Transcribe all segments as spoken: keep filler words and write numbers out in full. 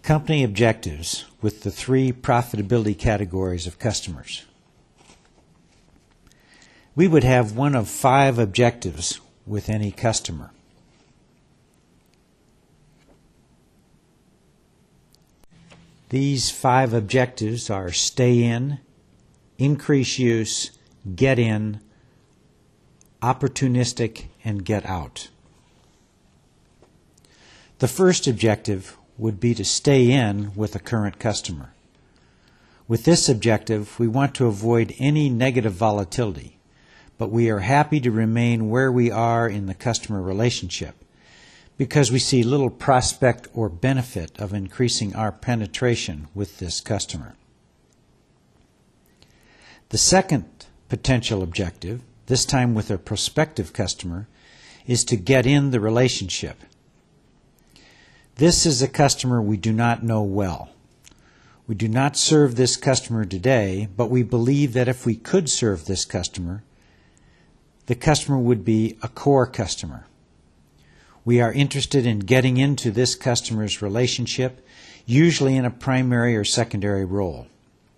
Company objectives with the three profitability categories of customers. We would have one of five objectives with any customer. These five objectives are stay in, increase use, get in, opportunistic, and get out. The first objective would be to stay in with a current customer. With this objective, we want to avoid any negative volatility, but we are happy to remain where we are in the customer relationship because we see little prospect or benefit of increasing our penetration with this customer. The second potential objective, this time with a prospective customer, is to get in the relationship. This is a customer we do not know well. We do not serve this customer today, but we believe that if we could serve this customer, the customer would be a core customer. We are interested in getting into this customer's relationship, usually in a primary or secondary role.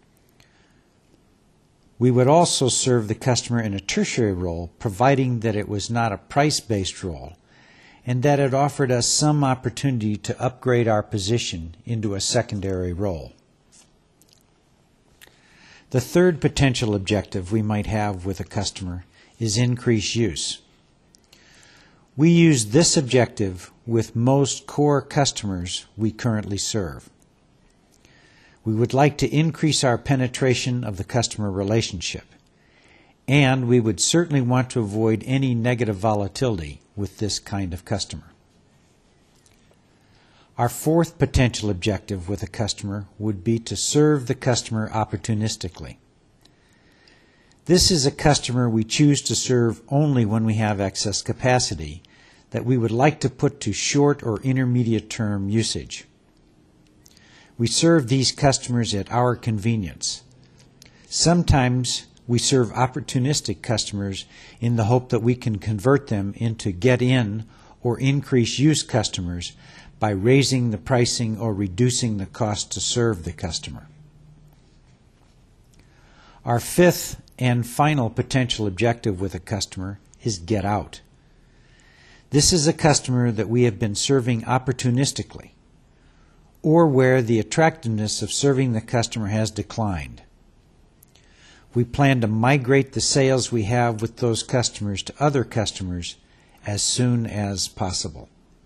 We would also serve the customer in a tertiary role, providing that it was not a price-based role, and that it offered us some opportunity to upgrade our position into a secondary role. The third potential objective we might have with a customer is increased use. We use this objective with most core customers we currently serve. We would like to increase our penetration of the customer relationship, and we would certainly want to avoid any negative volatility with this kind of customer. Our fourth potential objective with a customer would be to serve the customer opportunistically. This is a customer we choose to serve only when we have excess capacity that we would like to put to short or intermediate term usage. We serve these customers at our convenience. Sometimes we serve opportunistic customers in the hope that we can convert them into get-in or increase use customers by raising the pricing or reducing the cost to serve the customer. Our fifth and final potential objective with a customer is get out. This is a customer that we have been serving opportunistically, or where the attractiveness of serving the customer has declined. We plan to migrate the sales we have with those customers to other customers as soon as possible.